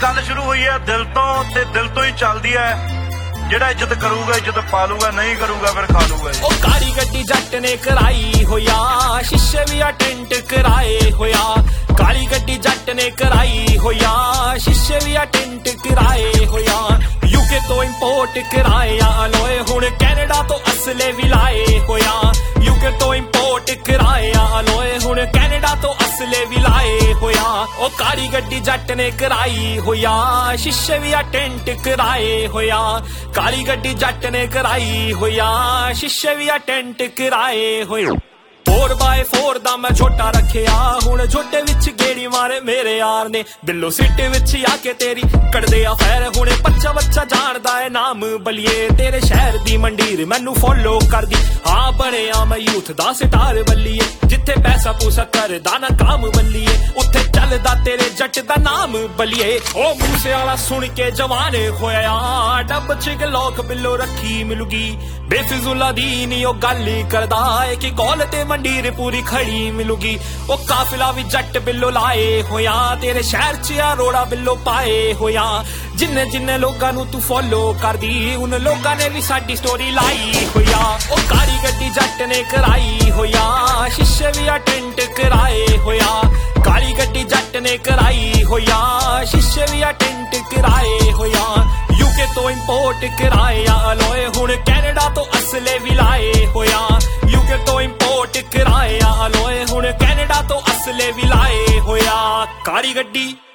ਗੱਲ ਸ਼ੁਰੂ ਹੋਈ ਹੈ ਦਿਲ ਤੋਂ ਤੇ ਦਿਲ ਤੋਂ ਹੀ ਚੱਲਦੀ ਹੈ। ਜਿਹੜਾ ਇੱਜ਼ਤ ਕਰੂਗਾ ਇੱਜ਼ਤ ਪਾ ਲੂਗਾ, ਨਹੀਂ ਕਰੂਗਾ ਫਿਰ ਖਾ ਲੂਗਾ। ਉਹ ਕਾਲੀ ਗੱਡੀ ਜੱਟ ਨੇ ਕਰਾਈ ਹੋਇਆ, ਸ਼ੀਸ਼ੇ ਵੀ ਆ ਟੈਂਟ ਕਰਾਏ ਹੋਇਆ। ਕਾਲੀ ਗੱਡੀ ਜੱਟ ਨੇ ਕਰਾਈ ਹੋਇਆ, ਸ਼ੀਸ਼ੇ ਵੀ ਆ ਟੈਂਟ ਕਰਾਏ ਹੋਇਆ। ਯੂਕੇ ਤੋਂ ਇੰਪੋਰਟ ਕਰਾਇਆ ਅਲੋਏ, ਹੁਣ ਕੈਨੇਡਾ ਤੋਂ ਅਸਲੇ ਵੀ ਲਾਏ ਹੋਇਆ। ਯੂਕੇ ਤੋਂ ਇੰਪੋਰਟ ਕਰਾਇਆ ਅਲੋਏ, ਹੁਣ ਕੈਨੇਡਾ ਤੋਂ ਅਸਲੇ ਵੀ ਲਾਏ ਹੋਇਆ। ਉਹ ਕਾਲੀ ਗੱਡੀ ਜੱਟ ਨੇ ਕਰਾਈ ਹੋਇਆ, ਸ਼ੀਸ਼ੇ ਵੀ ਆ ਟੈਂਟ ਕਰਾਏ ਹੋਇਆ। ਕਾਲੀ ਗੱਡੀ ਜੱਟ ਨੇ ਕਰਾਈ ਹੋਇਆ, ਸ਼ੀਸ਼ੇ ਵੀ ਆ ਟੈਂਟ ਕਰਾਏ ਹੋਇਆ। 4x4 ਦਾ ਮੈਂ ਛੋਟਾ ਰੱਖਿਆ, ਹੁਣ ਛੋਟੇ ਵਿੱਚ ਗੇੜੀ ਮਾਰੇ ਮੇਰੇ ਯਾਰ ਨੇ। ਬਿੱਲੋ ਸਿੱਟੇ ਵਿੱਚ ਆ ਕੇ ਤੇਰੀ ਕੱਢਦੇ ਆ ਫੈਰ, ਹੁਣੇ ਬੱਚਾ ਬੱਚਾ ਜਾਣਦਾ ਏ ਨਾਮ ਬਲੀਏ। ਤੇਰੇ ਸ਼ਹਿਰ ਦੀ ਮੰਡੀਰ ਮੈਨੂੰ ਫੋਲੋ ਕਰਦੀ, ਹਾਂ ਬਣਿਆ ਮੈਂ ਯੂਥ ਦਾ ਸਟਾਰ ਬੱਲੀਏ। ਜਿੱਥੇ ਪੈਸਾ ਪੂਸਾ ਕਰਦਾ ਨਾ ਕੰਮ ਬੱਲੀਏ, ਉੱਥੇ ਚੱਲਦਾ ਤੇਰੇ ਜੱਟ ਦਾ ਨਾਮ ਬੱਲੀਏ। ਉਹ ਮੂਸੇ ਵਾਲਾ ਸੁਣ ਕੇ ਜਵਾਨ ਹੋਇਆ, ਡੱਬ ਚ ਗਲੋਕ ਬਿੱਲੋ ਰੱਖੀ ਮਿਲੂਗੀ। ਬੇਫਿਜ਼ੂਲਾ ਦੀ ਨੀ ਉਹ ਗੱਲ ਹੀ ਕਰਦਾ ਏ ਕਿ ਕੋਲ ਤੇ ਮੰਡੀਰ ਪੂਰੀ ਖੜੀ ਮਿਲੂਗੀ। ਉਹ ਕਾਫਿਲਾ ਵੀ ਜੱਟ ਬਿੱਲੋ ਲਾਏ ਹੋਇਆ, ਤੇਰੇ ਸ਼ਹਿਰ ਚ ਆ ਰੋੜਾ ਬਿੱਲੋ ਪਾਏ ਹੋਇਆ। ਜਿੰਨੇ ਜਿੰਨੇ ਲੋਕਾਂ ਨੂੰ ਤੂੰ ਫੋਲੋ ਕਰਦੀ, ਉਨ ਲੋਕਾਂ ਨੇ ਵੀ ਸਾਡੀ ਸਟੋਰੀ ਲਾਈ ਹੋਇਆ। ਉਹ ਕਾਲੀ ਗੱਡੀ ਜੱਟ ਨੇ ਕਰਾਈ ਹੋਇਆ, ਸ਼ੀਸ਼ੇ ਵੀ ਆ ਟੈਂਟ ਕਰਾਏ ਹੋਇਆ। ਕਾਲੀ ਗੱਡੀ ਜੱਟ ਨੇ ਕਰਾਈ ਹੋਇਆ, ਸ਼ੀਸ਼ੇ ਵੀ ਆ ਟੈਂਟ ਕਰਾਏ ਹੋਇਆ। ਯੂਕੇ ਤੋਂ ਇੰਪੋਰਟ ਕਰਾਇਆ ਅਲੋਏ, ਹੁਣ ਕੈਨੇਡਾ ਤੋਂ ਅਸਲੇ ਵੀ ਲਾਏ ਹੋਇਆ। ਯੂਕੇ ਤੋਂ ਇੰਪੋਰਟ ਕਰਾਇਆ ਅਲੋਏ, ਹੁਣ ਕੈਨੇਡਾ ਤੋਂ ਅਸਲੇ ਵੀ ਲਾਏ ਹੋਇਆ। ਕਾਲੀ ਗੱਡੀ